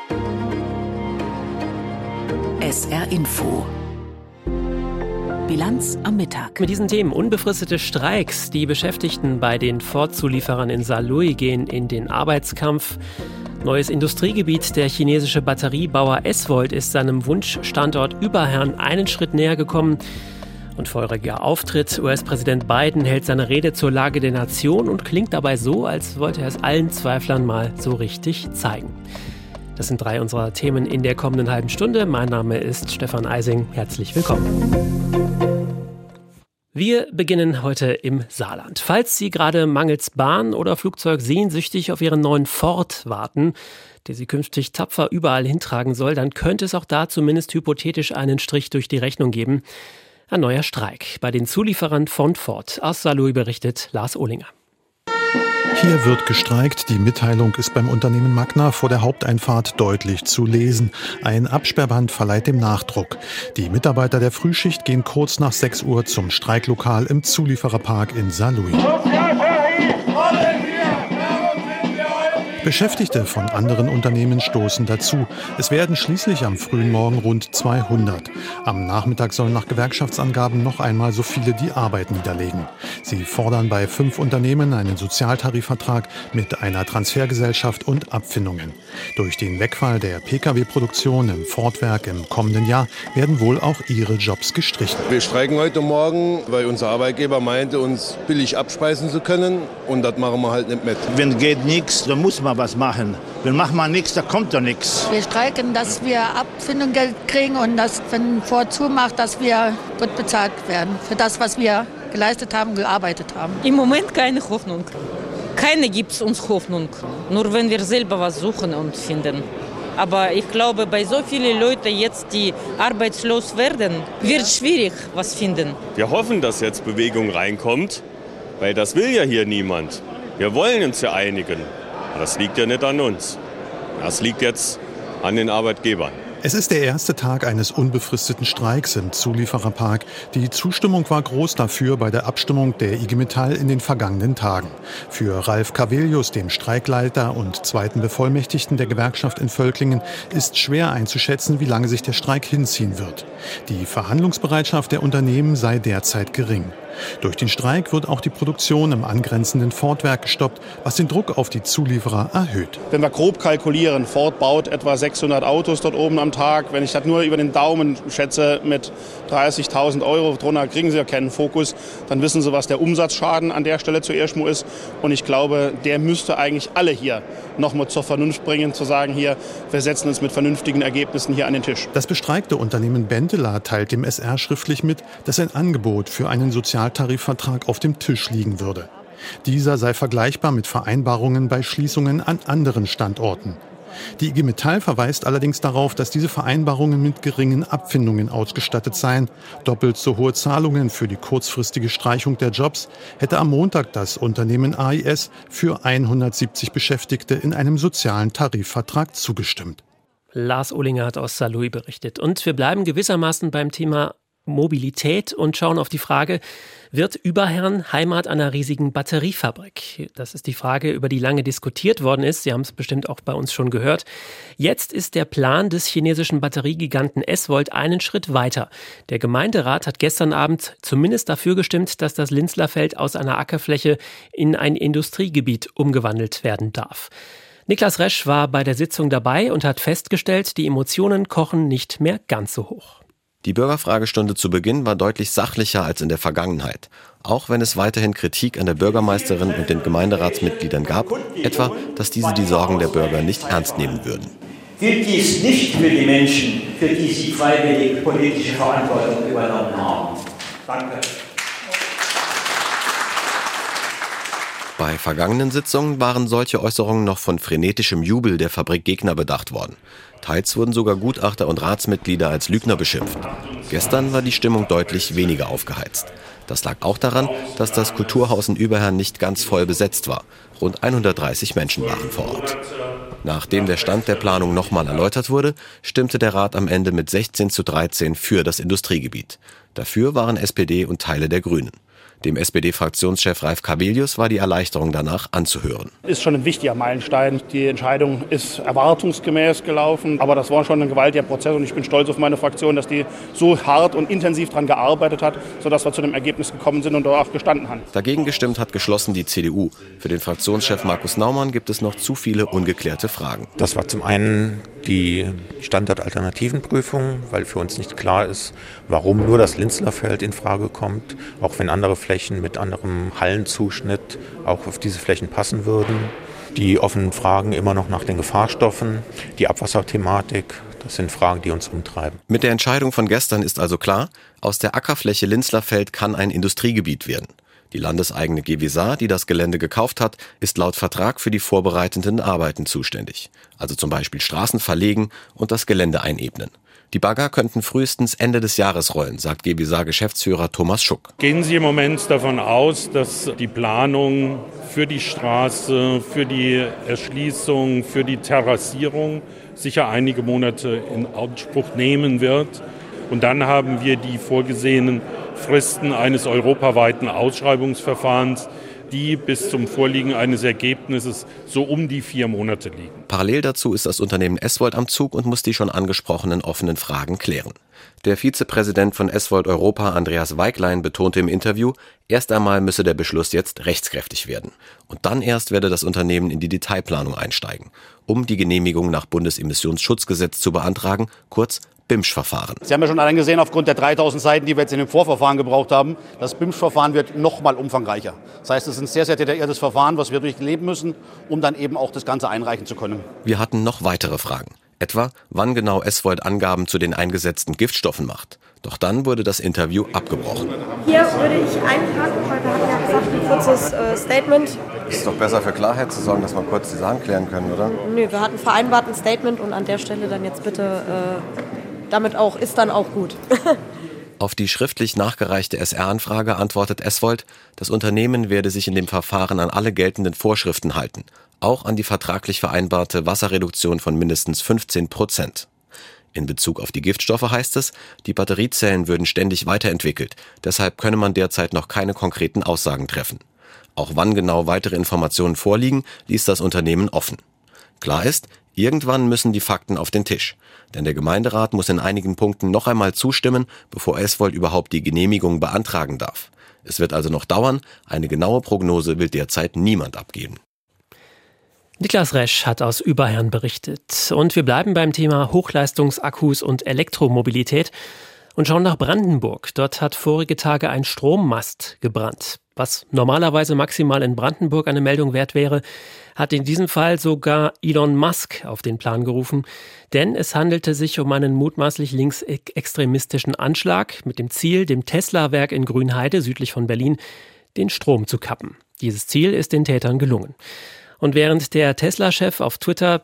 SR Info. Bilanz am Mittag. Mit diesen Themen: unbefristete Streiks. Die Beschäftigten bei den Ford-Zulieferern in Saarlouis gehen in den Arbeitskampf. Neues Industriegebiet. Der chinesische Batteriebauer SVolt ist seinem Wunschstandort Überherrn einen Schritt näher gekommen. Und feuriger Auftritt. US-Präsident Biden hält seine Rede zur Lage der Nation und klingt dabei so, als wollte er es allen Zweiflern mal so richtig zeigen. Das sind 3 unserer Themen in der kommenden halben Stunde. Mein Name ist Stefan Eising. Herzlich willkommen. Wir beginnen heute im Saarland. Falls Sie gerade mangels Bahn oder Flugzeug sehnsüchtig auf Ihren neuen Ford warten, der Sie künftig tapfer überall hintragen soll, dann könnte es auch da zumindest hypothetisch einen Strich durch die Rechnung geben. Ein neuer Streik bei den Zulieferern von Ford. Aus Saarlouis berichtet Lars Ohlinger. Hier wird gestreikt. Die Mitteilung ist beim Unternehmen Magna vor der Haupteinfahrt deutlich zu lesen. Ein Absperrband verleiht dem Nachdruck. Die Mitarbeiter der Frühschicht gehen kurz nach 6 Uhr zum Streiklokal im Zuliefererpark in Saarlouis. Beschäftigte von anderen Unternehmen stoßen dazu. Es werden schließlich am frühen Morgen rund 200. Am Nachmittag sollen nach Gewerkschaftsangaben noch einmal so viele die Arbeit niederlegen. Sie fordern bei 5 Unternehmen einen Sozialtarifvertrag mit einer Transfergesellschaft und Abfindungen. Durch den Wegfall der Pkw-Produktion im Fordwerk im kommenden Jahr werden wohl auch ihre Jobs gestrichen. Wir streiken heute Morgen, weil unser Arbeitgeber meinte, uns billig abspeisen zu können. Und das machen wir halt nicht mit. Wenn geht nichts, dann muss man was machen. Wenn machen wir nichts, da kommt doch nichts. Wir streiken, dass wir Abfindungsgeld kriegen und dass, wenn Ford zumacht, dass wir gut bezahlt werden für das, was wir geleistet haben, gearbeitet haben. Im Moment keine Hoffnung. Keine gibt es uns Hoffnung. Nur wenn wir selber was suchen und finden. Aber ich glaube, bei so vielen Leuten jetzt, die arbeitslos werden, wird es schwierig was finden. Wir hoffen, dass jetzt Bewegung reinkommt, weil das will ja hier niemand. Wir wollen uns ja einigen. Das liegt ja nicht an uns. Das liegt jetzt an den Arbeitgebern. Es ist der erste Tag eines unbefristeten Streiks im Zuliefererpark. Die Zustimmung war groß dafür bei der Abstimmung der IG Metall in den vergangenen Tagen. Für Ralf Cavelius, dem Streikleiter und zweiten Bevollmächtigten der Gewerkschaft in Völklingen, ist schwer einzuschätzen, wie lange sich der Streik hinziehen wird. Die Verhandlungsbereitschaft der Unternehmen sei derzeit gering. Durch den Streik wird auch die Produktion im angrenzenden Fordwerk gestoppt, was den Druck auf die Zulieferer erhöht. Wenn wir grob kalkulieren, Ford baut etwa 600 Autos dort oben am Tag. Wenn ich das nur über den Daumen schätze mit 30.000 €, drunter kriegen Sie ja keinen Fokus, dann wissen Sie, was der Umsatzschaden an der Stelle zuerst mal ist. Und ich glaube, der müsste eigentlich alle hier nochmal zur Vernunft bringen, zu sagen, hier, wir setzen uns mit vernünftigen Ergebnissen hier an den Tisch. Das bestreikte Unternehmen Benteler teilt dem SR schriftlich mit, dass ein Angebot für einen Sozialtarifvertrag auf dem Tisch liegen würde. Dieser sei vergleichbar mit Vereinbarungen bei Schließungen an anderen Standorten. Die IG Metall verweist allerdings darauf, dass diese Vereinbarungen mit geringen Abfindungen ausgestattet seien. Doppelt so hohe Zahlungen für die kurzfristige Streichung der Jobs hätte am Montag das Unternehmen AIS für 170 Beschäftigte in einem sozialen Tarifvertrag zugestimmt. Lars Ohlinger hat aus Saarlouis berichtet. Und wir bleiben gewissermaßen beim Thema Mobilität und schauen auf die Frage: Wird Überherrn Heimat einer riesigen Batteriefabrik? Das ist die Frage, über die lange diskutiert worden ist. Sie haben es bestimmt auch bei uns schon gehört. Jetzt ist der Plan des chinesischen Batteriegiganten SVolt einen Schritt weiter. Der Gemeinderat hat gestern Abend zumindest dafür gestimmt, dass das Linzlerfeld aus einer Ackerfläche in ein Industriegebiet umgewandelt werden darf. Niklas Resch war bei der Sitzung dabei und hat festgestellt, die Emotionen kochen nicht mehr ganz so hoch. Die Bürgerfragestunde zu Beginn war deutlich sachlicher als in der Vergangenheit. Auch wenn es weiterhin Kritik an der Bürgermeisterin und den Gemeinderatsmitgliedern gab, etwa, dass diese die Sorgen der Bürger nicht ernst nehmen würden. Gilt dies nicht für die Menschen, für die sie freiwillig politische Verantwortung übernommen haben. Danke. Bei vergangenen Sitzungen waren solche Äußerungen noch von frenetischem Jubel der Fabrikgegner bedacht worden. Teils wurden sogar Gutachter und Ratsmitglieder als Lügner beschimpft. Gestern war die Stimmung deutlich weniger aufgeheizt. Das lag auch daran, dass das Kulturhaus in Überherrn nicht ganz voll besetzt war. Rund 130 Menschen waren vor Ort. Nachdem der Stand der Planung nochmal erläutert wurde, stimmte der Rat am Ende mit 16:13 für das Industriegebiet. Dafür waren SPD und Teile der Grünen. Dem SPD-Fraktionschef Ralf Kabelius war die Erleichterung danach anzuhören. Ist schon ein wichtiger Meilenstein. Die Entscheidung ist erwartungsgemäß gelaufen, aber das war schon ein gewaltiger Prozess und ich bin stolz auf meine Fraktion, dass die so hart und intensiv daran gearbeitet hat, sodass wir zu dem Ergebnis gekommen sind und darauf gestanden haben. Dagegen gestimmt hat geschlossen die CDU. Für den Fraktionschef Markus Naumann gibt es noch zu viele ungeklärte Fragen. Das war zum einen die Standardalternativenprüfung, weil für uns nicht klar ist, warum nur das Linzlerfeld in Frage kommt, auch wenn andere Flächen mit anderem Hallenzuschnitt auch auf diese Flächen passen würden. Die offenen Fragen immer noch nach den Gefahrstoffen, die Abwasserthematik, das sind Fragen, die uns umtreiben. Mit der Entscheidung von gestern ist also klar, aus der Ackerfläche Linzlerfeld kann ein Industriegebiet werden. Die landeseigene Gewisa, die das Gelände gekauft hat, ist laut Vertrag für die vorbereitenden Arbeiten zuständig. Also zum Beispiel Straßen verlegen und das Gelände einebnen. Die Bagger könnten frühestens Ende des Jahres rollen, sagt Gewisa-Geschäftsführer Thomas Schuck. Gehen Sie im Moment davon aus, dass die Planung für die Straße, für die Erschließung, für die Terrassierung sicher einige Monate in Anspruch nehmen wird? Und dann haben wir die vorgesehenen Fristen eines europaweiten Ausschreibungsverfahrens, die bis zum Vorliegen eines Ergebnisses so um die 4 Monate liegen. Parallel dazu ist das Unternehmen S-Volt am Zug und muss die schon angesprochenen offenen Fragen klären. Der Vizepräsident von S-Volt Europa, Andreas Weiglein, betonte im Interview, erst einmal müsse der Beschluss jetzt rechtskräftig werden. Und dann erst werde das Unternehmen in die Detailplanung einsteigen, um die Genehmigung nach Bundesemissionsschutzgesetz zu beantragen, kurz BIMSCH-Verfahren. Sie haben ja schon allein gesehen, aufgrund der 3000 Seiten, die wir jetzt in dem Vorverfahren gebraucht haben, das BIMSCH-Verfahren wird noch mal umfangreicher. Das heißt, es ist ein sehr, sehr detailliertes Verfahren, was wir durchleben müssen, um dann eben auch das Ganze einreichen zu können. Wir hatten noch weitere Fragen. Etwa, wann genau S-Volt Angaben zu den eingesetzten Giftstoffen macht. Doch dann wurde das Interview abgebrochen. Hier würde ich einhaken, weil wir hatten ja gesagt, ein kurzes Statement. Ist doch besser für Klarheit zu sorgen, dass wir kurz die Sachen klären können, oder? Nö, wir hatten vereinbart ein Statement und an der Stelle dann jetzt bitte damit auch, ist dann auch gut. Auf die schriftlich nachgereichte SR-Anfrage antwortet S-Volt, das Unternehmen werde sich in dem Verfahren an alle geltenden Vorschriften halten, auch an die vertraglich vereinbarte Wasserreduktion von mindestens 15%. In Bezug auf die Giftstoffe heißt es, die Batteriezellen würden ständig weiterentwickelt, deshalb könne man derzeit noch keine konkreten Aussagen treffen. Auch wann genau weitere Informationen vorliegen, ließ das Unternehmen offen. Klar ist, irgendwann müssen die Fakten auf den Tisch. Denn der Gemeinderat muss in einigen Punkten noch einmal zustimmen, bevor S-Volt überhaupt die Genehmigung beantragen darf. Es wird also noch dauern, eine genaue Prognose will derzeit niemand abgeben. Niklas Resch hat aus Überherrn berichtet. Und wir bleiben beim Thema Hochleistungsakkus und Elektromobilität und schauen nach Brandenburg. Dort hat vorige Tage ein Strommast gebrannt. Was normalerweise maximal in Brandenburg eine Meldung wert wäre, hat in diesem Fall sogar Elon Musk auf den Plan gerufen. Denn es handelte sich um einen mutmaßlich linksextremistischen Anschlag mit dem Ziel, dem Tesla-Werk in Grünheide südlich von Berlin den Strom zu kappen. Dieses Ziel ist den Tätern gelungen. Und während der Tesla-Chef auf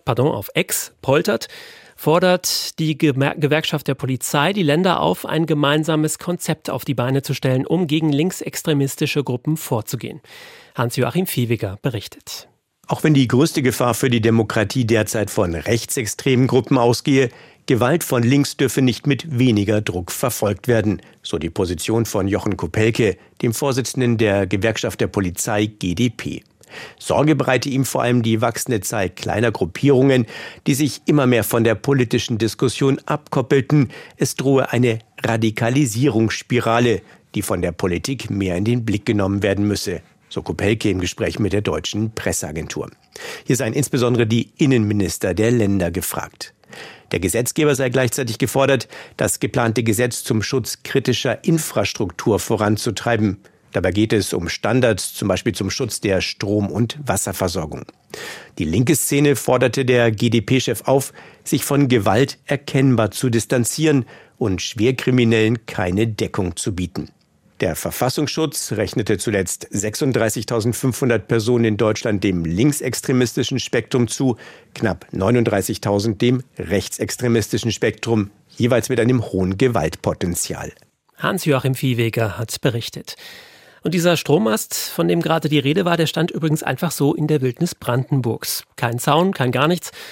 X poltert, fordert die Gewerkschaft der Polizei die Länder auf, ein gemeinsames Konzept auf die Beine zu stellen, um gegen linksextremistische Gruppen vorzugehen. Hans-Joachim Viehweger berichtet. Auch wenn die größte Gefahr für die Demokratie derzeit von rechtsextremen Gruppen ausgehe, Gewalt von links dürfe nicht mit weniger Druck verfolgt werden, so die Position von Jochen Kopelke, dem Vorsitzenden der Gewerkschaft der Polizei GdP. Sorge bereite ihm vor allem die wachsende Zahl kleiner Gruppierungen, die sich immer mehr von der politischen Diskussion abkoppelten. Es drohe eine Radikalisierungsspirale, die von der Politik mehr in den Blick genommen werden müsse, so Kopelke im Gespräch mit der deutschen Presseagentur. Hier seien insbesondere die Innenminister der Länder gefragt. Der Gesetzgeber sei gleichzeitig gefordert, das geplante Gesetz zum Schutz kritischer Infrastruktur voranzutreiben. Dabei geht es um Standards, zum Beispiel zum Schutz der Strom- und Wasserversorgung. Die linke Szene forderte der GdP-Chef auf, sich von Gewalt erkennbar zu distanzieren und Schwerkriminellen keine Deckung zu bieten. Der Verfassungsschutz rechnete zuletzt 36.500 Personen in Deutschland dem linksextremistischen Spektrum zu, knapp 39.000 dem rechtsextremistischen Spektrum, jeweils mit einem hohen Gewaltpotenzial. Hans-Joachim Viehweger hat berichtet. Und dieser Strommast, von dem gerade die Rede war, der stand übrigens einfach so in der Wildnis Brandenburgs. Kein Zaun, kein gar nichts.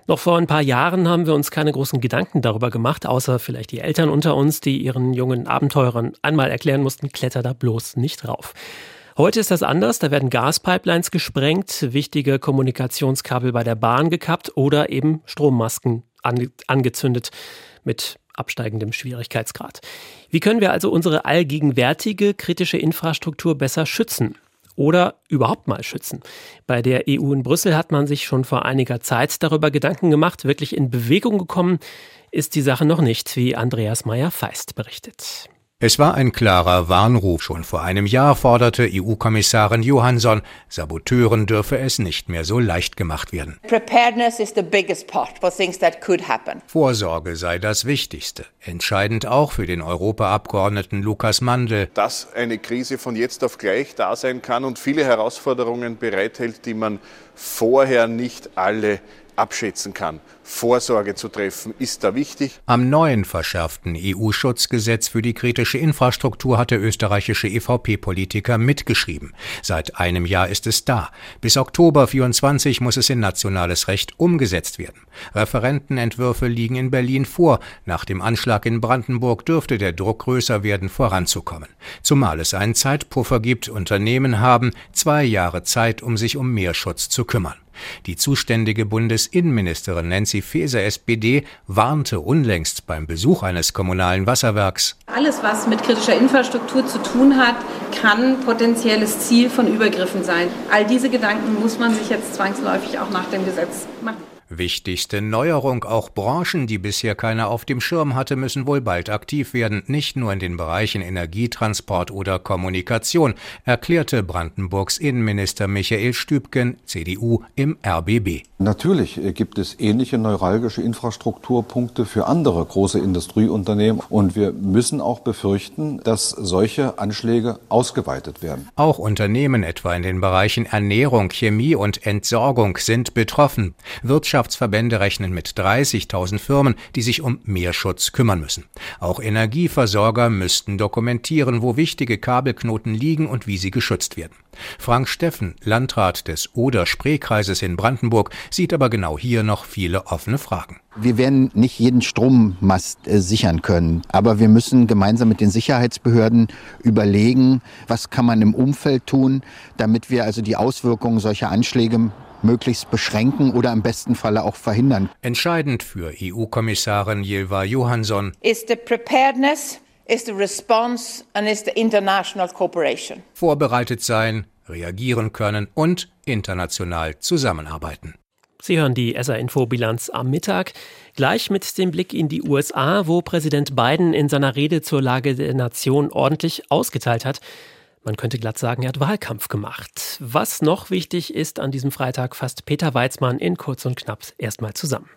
Noch vor ein paar Jahren haben wir uns keine großen Gedanken darüber gemacht, außer vielleicht die Eltern unter uns, die ihren jungen Abenteurern einmal erklären mussten, kletter da bloß nicht rauf. Heute ist das anders, da werden Gaspipelines gesprengt, wichtige Kommunikationskabel bei der Bahn gekappt oder eben Strommasten angezündet mit absteigendem Schwierigkeitsgrad. Wie können wir also unsere allgegenwärtige kritische Infrastruktur besser schützen? Oder überhaupt mal schützen. Bei der EU in Brüssel hat man sich schon vor einiger Zeit darüber Gedanken gemacht. Wirklich in Bewegung gekommen ist die Sache noch nicht, wie Andreas Meyer-Feist berichtet. Es war ein klarer Warnruf. Schon vor einem Jahr forderte EU-Kommissarin Johansson, Saboteuren dürfe es nicht mehr so leicht gemacht werden. Preparedness is the biggest part for things that could happen. Vorsorge sei das Wichtigste. Entscheidend auch für den Europaabgeordneten Lukas Mandl. Dass eine Krise von jetzt auf gleich da sein kann und viele Herausforderungen bereithält, die man vorher nicht alle abschätzen kann. Vorsorge zu treffen, ist da wichtig. Am neuen verschärften EU-Schutzgesetz für die kritische Infrastruktur hat der österreichische EVP-Politiker mitgeschrieben. Seit einem Jahr ist es da. Bis Oktober 24 muss es in nationales Recht umgesetzt werden. Referentenentwürfe liegen in Berlin vor. Nach dem Anschlag in Brandenburg dürfte der Druck größer werden, voranzukommen. Zumal es einen Zeitpuffer gibt. Unternehmen haben 2 Jahre Zeit, um sich um mehr Schutz zu kümmern. Die zuständige Bundesinnenministerin Nancy Faeser, SPD, warnte unlängst beim Besuch eines kommunalen Wasserwerks. Alles, was mit kritischer Infrastruktur zu tun hat, kann potenzielles Ziel von Übergriffen sein. All diese Gedanken muss man sich jetzt zwangsläufig auch nach dem Gesetz machen. Wichtigste Neuerung, auch Branchen, die bisher keiner auf dem Schirm hatte, müssen wohl bald aktiv werden, nicht nur in den Bereichen Energietransport oder Kommunikation, erklärte Brandenburgs Innenminister Michael Stübgen, CDU, im RBB. Natürlich gibt es ähnliche neuralgische Infrastrukturpunkte für andere große Industrieunternehmen und wir müssen auch befürchten, dass solche Anschläge ausgeweitet werden. Auch Unternehmen etwa in den Bereichen Ernährung, Chemie und Entsorgung sind betroffen. Wirtschaftsverbände rechnen mit 30.000 Firmen, die sich um mehr Schutz kümmern müssen. Auch Energieversorger müssten dokumentieren, wo wichtige Kabelknoten liegen und wie sie geschützt werden. Frank Steffen, Landrat des Oder-Spree-Kreises in Brandenburg, sieht aber genau hier noch viele offene Fragen. Wir werden nicht jeden Strommast sichern können, aber wir müssen gemeinsam mit den Sicherheitsbehörden überlegen, was kann man im Umfeld tun, damit wir also die Auswirkungen solcher Anschläge möglichst beschränken oder im besten Falle auch verhindern. Entscheidend für EU-Kommissarin Ylva Johansson ist the preparedness, is the response and is the international cooperation. Vorbereitet sein, reagieren können und international zusammenarbeiten. Sie hören die SR-Info-Bilanz am Mittag. Gleich mit dem Blick in die USA, wo Präsident Biden in seiner Rede zur Lage der Nation ordentlich ausgeteilt hat. Man könnte glatt sagen, er hat Wahlkampf gemacht. Was noch wichtig ist an diesem Freitag, fasst Peter Weitzmann in Kurz und Knapp erstmal zusammen.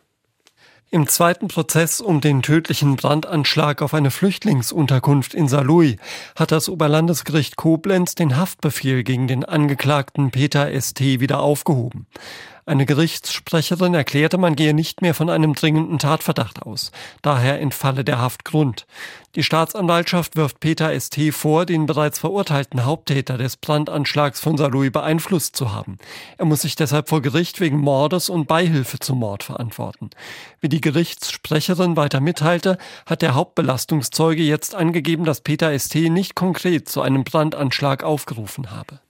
Im zweiten Prozess um den tödlichen Brandanschlag auf eine Flüchtlingsunterkunft in Saarlouis hat das Oberlandesgericht Koblenz den Haftbefehl gegen den Angeklagten Peter St. wieder aufgehoben. Eine Gerichtssprecherin erklärte, man gehe nicht mehr von einem dringenden Tatverdacht aus. Daher entfalle der Haftgrund. Die Staatsanwaltschaft wirft Peter St. vor, den bereits verurteilten Haupttäter des Brandanschlags von Saarlouis beeinflusst zu haben. Er muss sich deshalb vor Gericht wegen Mordes und Beihilfe zum Mord verantworten. Wie die Gerichtssprecherin weiter mitteilte, hat der Hauptbelastungszeuge jetzt angegeben, dass Peter St. nicht konkret zu einem Brandanschlag aufgerufen habe.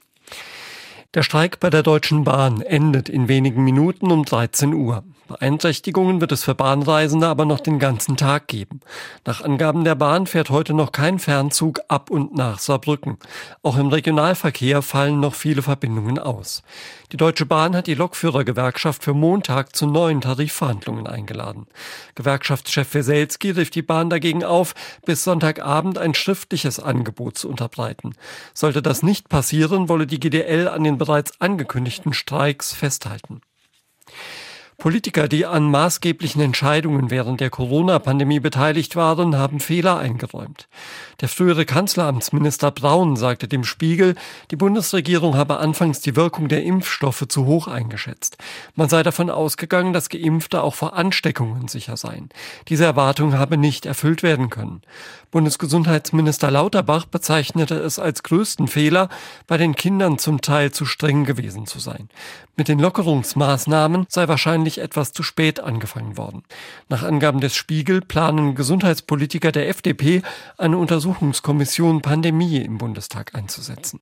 Der Streik bei der Deutschen Bahn endet in wenigen Minuten um 13 Uhr. Beeinträchtigungen wird es für Bahnreisende aber noch den ganzen Tag geben. Nach Angaben der Bahn fährt heute noch kein Fernzug ab und nach Saarbrücken. Auch im Regionalverkehr fallen noch viele Verbindungen aus. Die Deutsche Bahn hat die Lokführergewerkschaft für Montag zu neuen Tarifverhandlungen eingeladen. Gewerkschaftschef Weselski rief die Bahn dagegen auf, bis Sonntagabend ein schriftliches Angebot zu unterbreiten. Sollte das nicht passieren, wolle die GDL an den bereits angekündigten Streiks festhalten. Politiker, die an maßgeblichen Entscheidungen während der Corona-Pandemie beteiligt waren, haben Fehler eingeräumt. Der frühere Kanzleramtsminister Braun sagte dem Spiegel, die Bundesregierung habe anfangs die Wirkung der Impfstoffe zu hoch eingeschätzt. Man sei davon ausgegangen, dass Geimpfte auch vor Ansteckungen sicher seien. Diese Erwartung habe nicht erfüllt werden können. Bundesgesundheitsminister Lauterbach bezeichnete es als größten Fehler, bei den Kindern zum Teil zu streng gewesen zu sein. Mit den Lockerungsmaßnahmen sei wahrscheinlich wahrscheinlich etwas zu spät angefangen worden. Nach Angaben des Spiegel planen Gesundheitspolitiker der FDP, eine Untersuchungskommission Pandemie im Bundestag einzusetzen.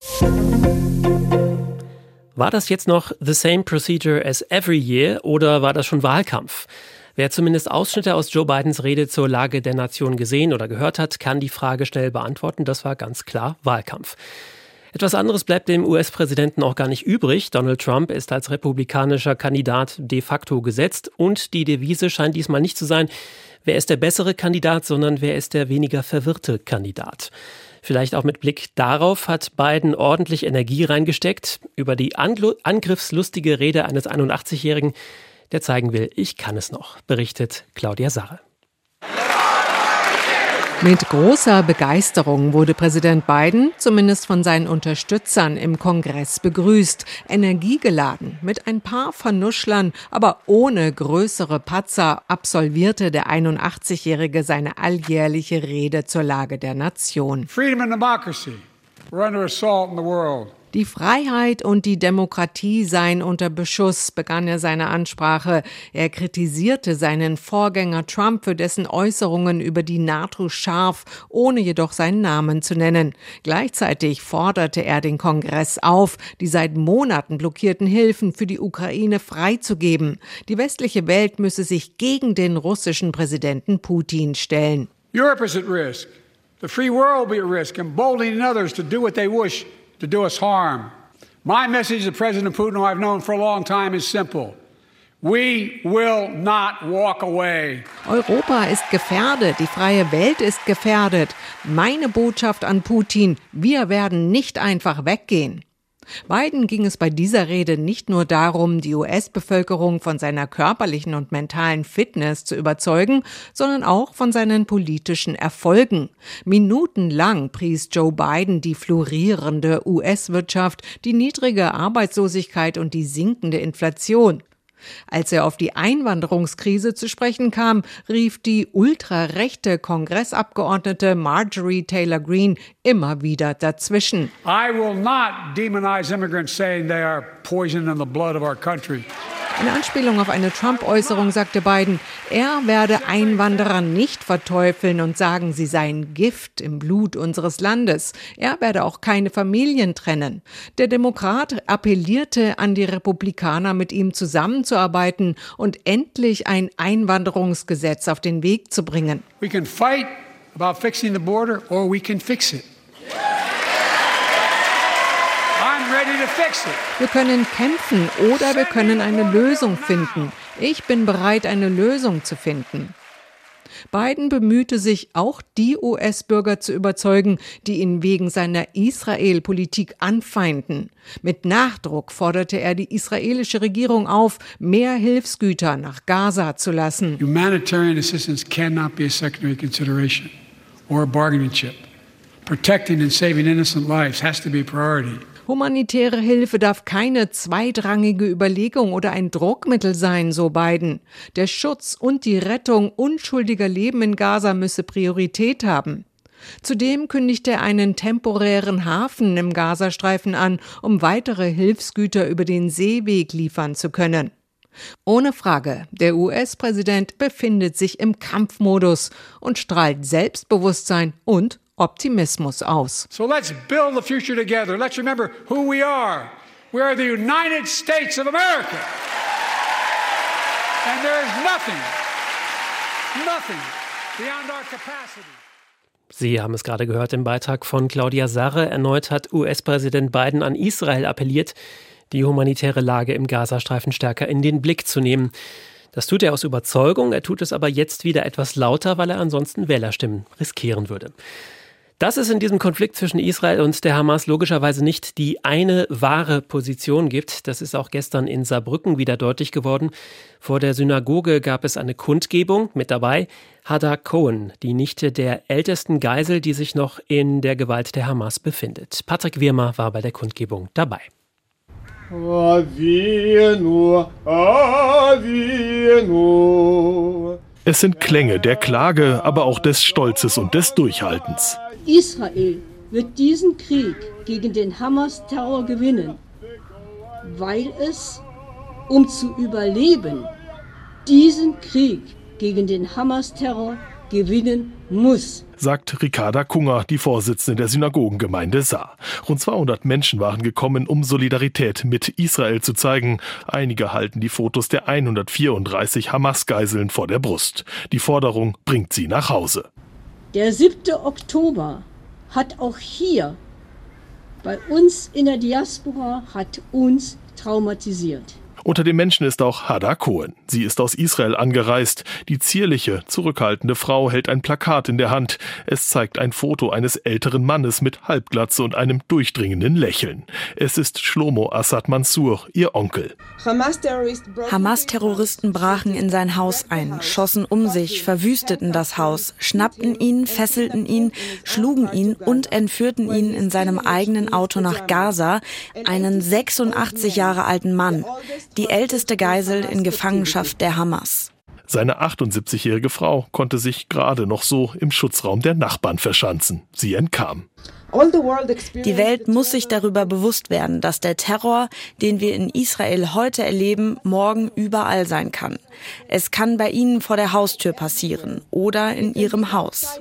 War das jetzt noch the same procedure as every year oder war das schon Wahlkampf? Wer zumindest Ausschnitte aus Joe Bidens Rede zur Lage der Nation gesehen oder gehört hat, kann die Frage schnell beantworten. Das war ganz klar Wahlkampf. Etwas anderes bleibt dem US-Präsidenten auch gar nicht übrig. Donald Trump ist als republikanischer Kandidat de facto gesetzt und die Devise scheint diesmal nicht zu sein, wer ist der bessere Kandidat, sondern wer ist der weniger verwirrte Kandidat. Vielleicht auch mit Blick darauf hat Biden ordentlich Energie reingesteckt über die angriffslustige Rede eines 81-Jährigen, der zeigen will, ich kann es noch, berichtet Claudia Sarre. Mit großer Begeisterung wurde Präsident Biden, zumindest von seinen Unterstützern im Kongress, begrüßt. Energiegeladen, mit ein paar Vernuschlern, aber ohne größere Patzer, absolvierte der 81-Jährige seine alljährliche Rede zur Lage der Nation. Freedom and democracy. We're under assault in the world. Die Freiheit und die Demokratie seien unter Beschuss, begann er seine Ansprache. Er kritisierte seinen Vorgänger Trump für dessen Äußerungen über die NATO scharf, ohne jedoch seinen Namen zu nennen. Gleichzeitig forderte er den Kongress auf, die seit Monaten blockierten Hilfen für die Ukraine freizugeben. Die westliche Welt müsse sich gegen den russischen Präsidenten Putin stellen. Europe is at risk. The free world will be at risk, emboldening others to do what they wish to do us harm. My message to President Putin, who I've known for a long time, is simple. We will not walk away. Europa ist gefährdet, die freie Welt ist gefährdet. Meine Botschaft an Putin, wir werden nicht einfach weggehen. Biden ging es bei dieser Rede nicht nur darum, die US-Bevölkerung von seiner körperlichen und mentalen Fitness zu überzeugen, sondern auch von seinen politischen Erfolgen. Minutenlang pries Joe Biden die florierende US-Wirtschaft, die niedrige Arbeitslosigkeit und die sinkende Inflation. Als er auf die Einwanderungskrise zu sprechen kam, rief die ultrarechte Kongressabgeordnete Marjorie Taylor Greene immer wieder dazwischen. I will not demonize immigrants saying they are poison in the blood of our country. In Anspielung auf eine Trump-Äußerung sagte Biden, er werde Einwanderer nicht verteufeln und sagen, sie seien Gift im Blut unseres Landes. Er werde auch keine Familien trennen. Der Demokrat appellierte an die Republikaner, mit ihm zusammenzuarbeiten und endlich ein Einwanderungsgesetz auf den Weg zu bringen. We can fight about fixing the border or we can fix it. Wir können kämpfen oder wir können eine Lösung finden. Ich bin bereit, eine Lösung zu finden. Biden bemühte sich, auch die US-Bürger zu überzeugen, die ihn wegen seiner Israel-Politik anfeinden. Mit Nachdruck forderte er die israelische Regierung auf, mehr Hilfsgüter nach Gaza zu lassen. Humanitarian assistance cannot be a secondary consideration or a bargaining chip. Protecting and saving innocent lives has to be a priority. Humanitäre Hilfe darf keine zweitrangige Überlegung oder ein Druckmittel sein, so Biden. Der Schutz und die Rettung unschuldiger Leben in Gaza müsse Priorität haben. Zudem kündigte er einen temporären Hafen im Gazastreifen an, um weitere Hilfsgüter über den Seeweg liefern zu können. Ohne Frage, der US-Präsident befindet sich im Kampfmodus und strahlt Selbstbewusstsein und Optimismus aus. So let's build the future together. Let's remember who we are. We are the United States of America. And there is nothing beyond our capacity. Sie haben es gerade gehört im Beitrag von Claudia Sarre. Erneut hat US-Präsident Biden an Israel appelliert, die humanitäre Lage im Gazastreifen stärker in den Blick zu nehmen. Das tut er aus Überzeugung, er tut es aber jetzt wieder etwas lauter, weil er ansonsten Wählerstimmen riskieren würde. Dass es in diesem Konflikt zwischen Israel und der Hamas logischerweise nicht die eine wahre Position gibt, das ist auch gestern in Saarbrücken wieder deutlich geworden. Vor der Synagoge gab es eine Kundgebung, mit dabei Hadar Cohen, die Nichte der ältesten Geisel, die sich noch in der Gewalt der Hamas befindet. Patrick Wirmer war bei der Kundgebung dabei. Es sind Klänge der Klage, aber auch des Stolzes und des Durchhaltens. Israel wird diesen Krieg gegen den Hamas-Terror gewinnen, weil es um zu überleben, diesen Krieg gegen den Hamas-Terror gewinnen muss, sagt Ricarda Kunger, die Vorsitzende der Synagogengemeinde Saar. Rund 200 Menschen waren gekommen, um Solidarität mit Israel zu zeigen. Einige halten die Fotos der 134 Hamas-Geiseln vor der Brust. Die Forderung bringt sie nach Hause. Der 7. Oktober hat auch hier bei uns in der Diaspora hat uns traumatisiert. Unter den Menschen ist auch Hada Cohen. Sie ist aus Israel angereist. Die zierliche, zurückhaltende Frau hält ein Plakat in der Hand. Es zeigt ein Foto eines älteren Mannes mit Halbglatze und einem durchdringenden Lächeln. Es ist Shlomo Assad Mansour, ihr Onkel. Hamas-Terroristen brachen in sein Haus ein, schossen um sich, verwüsteten das Haus, schnappten ihn, fesselten ihn, schlugen ihn und entführten ihn in seinem eigenen Auto nach Gaza, einen 86 Jahre alten Mann. Die älteste Geisel in Gefangenschaft der Hamas. Seine 78-jährige Frau konnte sich gerade noch so im Schutzraum der Nachbarn verschanzen. Sie entkam. Die Welt muss sich darüber bewusst werden, dass der Terror, den wir in Israel heute erleben, morgen überall sein kann. Es kann bei Ihnen vor der Haustür passieren oder in Ihrem Haus.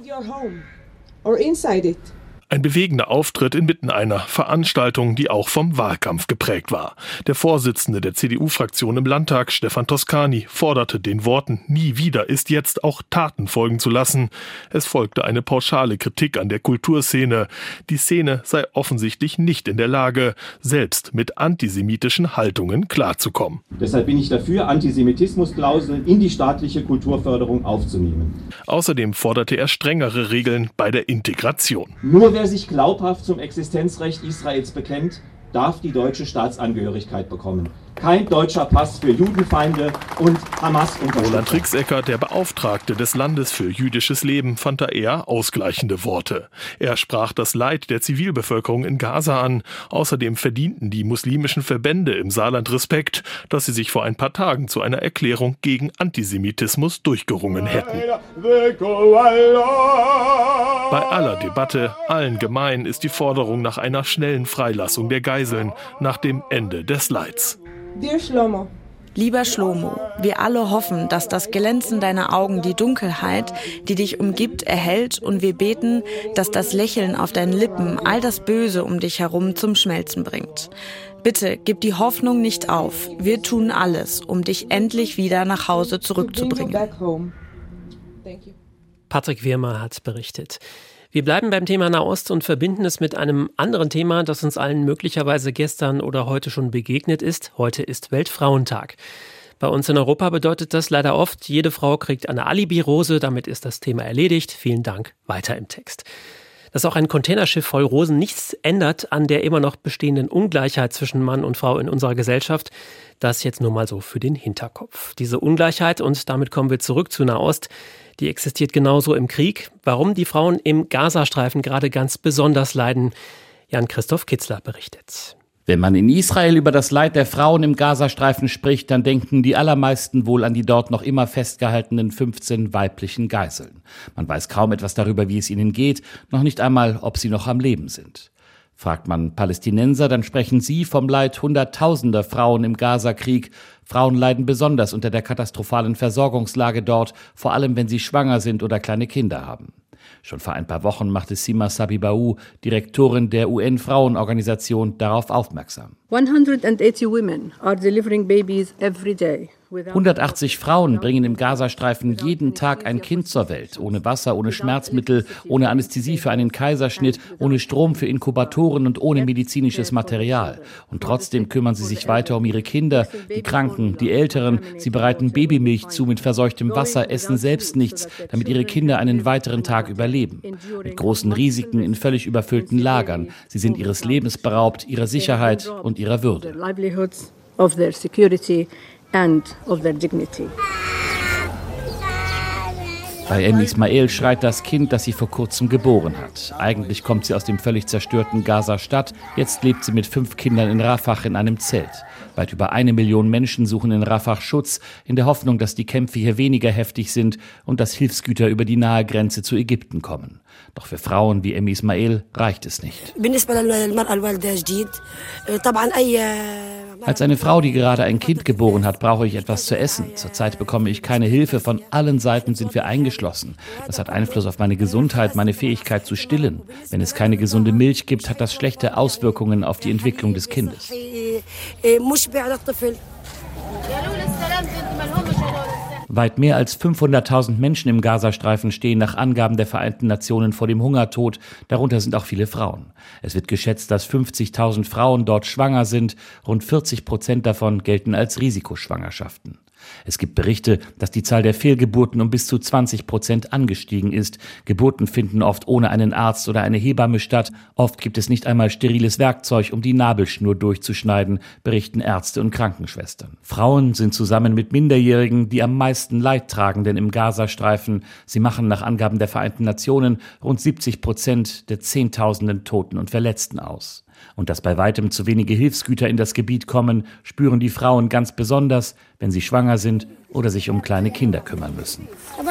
Ein bewegender Auftritt inmitten einer Veranstaltung, die auch vom Wahlkampf geprägt war. Der Vorsitzende der CDU-Fraktion im Landtag, Stefan Toscani, forderte den Worten "Nie wieder ist jetzt" auch Taten folgen zu lassen. Es folgte eine pauschale Kritik an der Kulturszene. Die Szene sei offensichtlich nicht in der Lage, selbst mit antisemitischen Haltungen klarzukommen. Deshalb bin ich dafür, Antisemitismusklauseln in die staatliche Kulturförderung aufzunehmen. Außerdem forderte er strengere Regeln bei der Integration. Nur wer sich glaubhaft zum Existenzrecht Israels bekennt, darf die deutsche Staatsangehörigkeit bekommen. Kein deutscher Pass für Judenfeinde und Hamas-Unterstützer. Roland Rixecker, der Beauftragte des Landes für jüdisches Leben, fand da eher ausgleichende Worte. Er sprach das Leid der Zivilbevölkerung in Gaza an. Außerdem verdienten die muslimischen Verbände im Saarland Respekt, dass sie sich vor ein paar Tagen zu einer Erklärung gegen Antisemitismus durchgerungen hätten. Bei aller Debatte, allen gemein, ist die Forderung nach einer schnellen Freilassung der Geiseln nach dem Ende des Leids. Lieber Shlomo, wir alle hoffen, dass das Glänzen deiner Augen die Dunkelheit, die dich umgibt, erhellt, und wir beten, dass das Lächeln auf deinen Lippen all das Böse um dich herum zum Schmelzen bringt. Bitte, gib die Hoffnung nicht auf. Wir tun alles, um dich endlich wieder nach Hause zurückzubringen. Patrick Wirmer hat berichtet. Wir bleiben beim Thema Nahost und verbinden es mit einem anderen Thema, das uns allen möglicherweise gestern oder heute schon begegnet ist. Heute ist Weltfrauentag. Bei uns in Europa bedeutet das leider oft, jede Frau kriegt eine Alibi-Rose, damit ist das Thema erledigt. Vielen Dank, weiter im Text. Dass auch ein Containerschiff voll Rosen nichts ändert an der immer noch bestehenden Ungleichheit zwischen Mann und Frau in unserer Gesellschaft, das jetzt nur mal so für den Hinterkopf. Diese Ungleichheit, und damit kommen wir zurück zu Nahost, die existiert genauso im Krieg. Warum die Frauen im Gazastreifen gerade ganz besonders leiden, Jan-Christoph Kitzler berichtet. Wenn man in Israel über das Leid der Frauen im Gazastreifen spricht, dann denken die allermeisten wohl an die dort noch immer festgehaltenen 15 weiblichen Geiseln. Man weiß kaum etwas darüber, wie es ihnen geht, noch nicht einmal, ob sie noch am Leben sind. Fragt man Palästinenser, dann sprechen sie vom Leid Hunderttausender Frauen im Gazakrieg. Frauen leiden besonders unter der katastrophalen Versorgungslage dort, vor allem wenn sie schwanger sind oder kleine Kinder haben. Schon vor ein paar Wochen machte Sima Sabibaou, Direktorin der UN-Frauenorganisation, darauf aufmerksam. 180 women are delivering babies every day. 180 Frauen bringen im Gazastreifen jeden Tag ein Kind zur Welt, ohne Wasser, ohne Schmerzmittel, ohne Anästhesie für einen Kaiserschnitt, ohne Strom für Inkubatoren und ohne medizinisches Material. Und trotzdem kümmern sie sich weiter um ihre Kinder, die Kranken, die Älteren. Sie bereiten Babymilch zu mit verseuchtem Wasser, essen selbst nichts, damit ihre Kinder einen weiteren Tag überleben. Mit großen Risiken in völlig überfüllten Lagern. Sie sind ihres Lebens beraubt, ihrer Sicherheit und ihrer Würde. Bei Ismail schreit das Kind, das sie vor kurzem geboren hat. Eigentlich kommt sie aus dem völlig zerstörten Gaza-Stadt. Jetzt lebt sie mit 5 Kindern in Rafah in einem Zelt. Weit über 1 Million Menschen suchen in Rafah Schutz, in der Hoffnung, dass die Kämpfe hier weniger heftig sind und dass Hilfsgüter über die nahe Grenze zu Ägypten kommen. Doch für Frauen wie Ismail reicht es nicht. Als eine Frau, die gerade ein Kind geboren hat, brauche ich etwas zu essen. Zurzeit bekomme ich keine Hilfe. Von allen Seiten sind wir eingeschlossen. Das hat Einfluss auf meine Gesundheit, meine Fähigkeit zu stillen. Wenn es keine gesunde Milch gibt, hat das schlechte Auswirkungen auf die Entwicklung des Kindes. Weit mehr als 500.000 Menschen im Gazastreifen stehen nach Angaben der Vereinten Nationen vor dem Hungertod. Darunter sind auch viele Frauen. Es wird geschätzt, dass 50.000 Frauen dort schwanger sind. Rund 40% davon gelten als Risikoschwangerschaften. Es gibt Berichte, dass die Zahl der Fehlgeburten um bis zu 20% angestiegen ist. Geburten finden oft ohne einen Arzt oder eine Hebamme statt. Oft gibt es nicht einmal steriles Werkzeug, um die Nabelschnur durchzuschneiden, berichten Ärzte und Krankenschwestern. Frauen sind zusammen mit Minderjährigen die am meisten Leidtragenden im Gazastreifen. Sie machen nach Angaben der Vereinten Nationen rund 70% der Zehntausenden Toten und Verletzten aus. Und dass bei weitem zu wenige Hilfsgüter in das Gebiet kommen, spüren die Frauen ganz besonders, wenn sie schwanger sind oder sich um kleine Kinder kümmern müssen.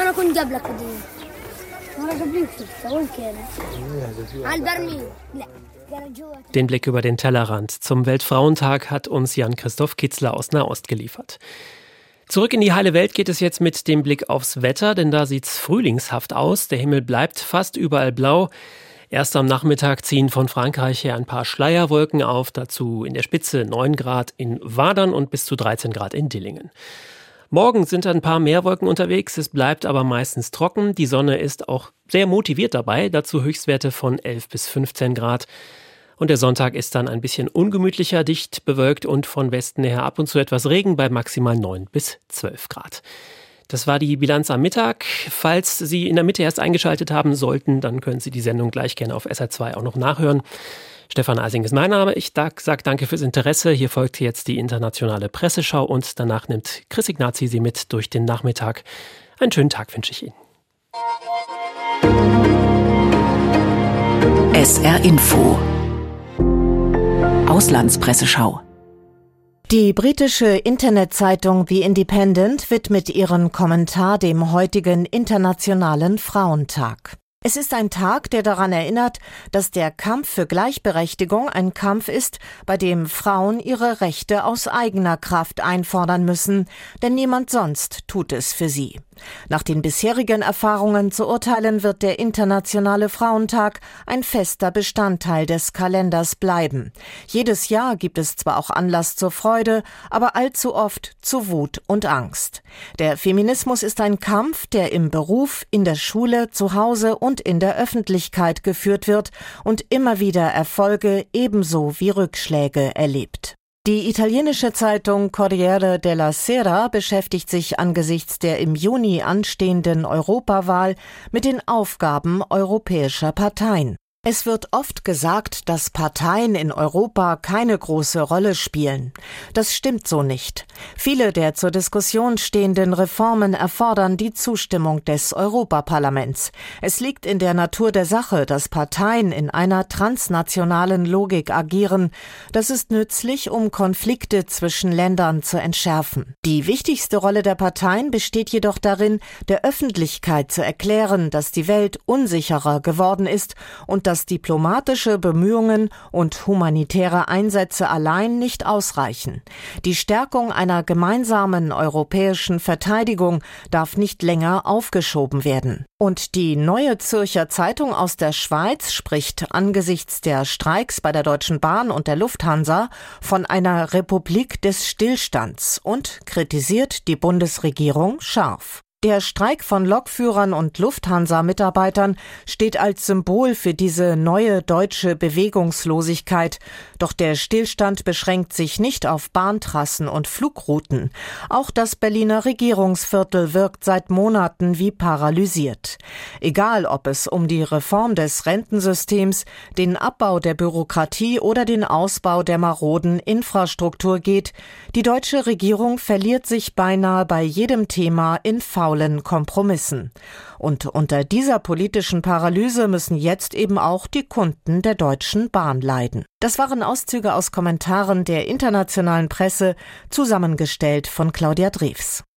Den Blick über den Tellerrand zum Weltfrauentag hat uns Jan-Christoph Kitzler aus Nahost geliefert. Zurück in die heile Welt geht es jetzt mit dem Blick aufs Wetter, denn da sieht's frühlingshaft aus. Der Himmel bleibt fast überall blau. Erst am Nachmittag ziehen von Frankreich her ein paar Schleierwolken auf, dazu in der Spitze 9 Grad in Wadern und bis zu 13 Grad in Dillingen. Morgen sind ein paar mehr Wolken unterwegs, es bleibt aber meistens trocken. Die Sonne ist auch sehr motiviert dabei, dazu Höchstwerte von 11 bis 15 Grad. Und der Sonntag ist dann ein bisschen ungemütlicher, dicht bewölkt und von Westen her ab und zu etwas Regen bei maximal 9 bis 12 Grad. Das war die Bilanz am Mittag. Falls Sie in der Mitte erst eingeschaltet haben sollten, dann können Sie die Sendung gleich gerne auf SR2 auch noch nachhören. Stefan Eising ist mein Name. Ich sage danke fürs Interesse. Hier folgt jetzt die internationale Presseschau und danach nimmt Chris Ignazi Sie mit durch den Nachmittag. Einen schönen Tag wünsche ich Ihnen. SR Info Auslandspresseschau. Die britische Internetzeitung The Independent widmet ihren Kommentar dem heutigen Internationalen Frauentag. Es ist ein Tag, der daran erinnert, dass der Kampf für Gleichberechtigung ein Kampf ist, bei dem Frauen ihre Rechte aus eigener Kraft einfordern müssen, denn niemand sonst tut es für sie. Nach den bisherigen Erfahrungen zu urteilen, wird der Internationale Frauentag ein fester Bestandteil des Kalenders bleiben. Jedes Jahr gibt es zwar auch Anlass zur Freude, aber allzu oft zu Wut und Angst. Der Feminismus ist ein Kampf, der im Beruf, in der Schule, zu Hause und in der Öffentlichkeit geführt wird und immer wieder Erfolge ebenso wie Rückschläge erlebt. Die italienische Zeitung Corriere della Sera beschäftigt sich angesichts der im Juni anstehenden Europawahl mit den Aufgaben europäischer Parteien. Es wird oft gesagt, dass Parteien in Europa keine große Rolle spielen. Das stimmt so nicht. Viele der zur Diskussion stehenden Reformen erfordern die Zustimmung des Europaparlaments. Es liegt in der Natur der Sache, dass Parteien in einer transnationalen Logik agieren. Das ist nützlich, um Konflikte zwischen Ländern zu entschärfen. Die wichtigste Rolle der Parteien besteht jedoch darin, der Öffentlichkeit zu erklären, dass die Welt unsicherer geworden ist und dass diplomatische Bemühungen und humanitäre Einsätze allein nicht ausreichen. Die Stärkung einer gemeinsamen europäischen Verteidigung darf nicht länger aufgeschoben werden. Und die Neue Zürcher Zeitung aus der Schweiz spricht angesichts der Streiks bei der Deutschen Bahn und der Lufthansa von einer Republik des Stillstands und kritisiert die Bundesregierung scharf. Der Streik von Lokführern und Lufthansa-Mitarbeitern steht als Symbol für diese neue deutsche Bewegungslosigkeit. Doch der Stillstand beschränkt sich nicht auf Bahntrassen und Flugrouten. Auch das Berliner Regierungsviertel wirkt seit Monaten wie paralysiert. Egal, ob es um die Reform des Rentensystems, den Abbau der Bürokratie oder den Ausbau der maroden Infrastruktur geht, die deutsche Regierung verliert sich beinahe bei jedem Thema in faulen Kompromissen. Und unter dieser politischen Paralyse müssen jetzt eben auch die Kunden der Deutschen Bahn leiden. Das waren Auszüge aus Kommentaren der internationalen Presse, zusammengestellt von Claudia Drews.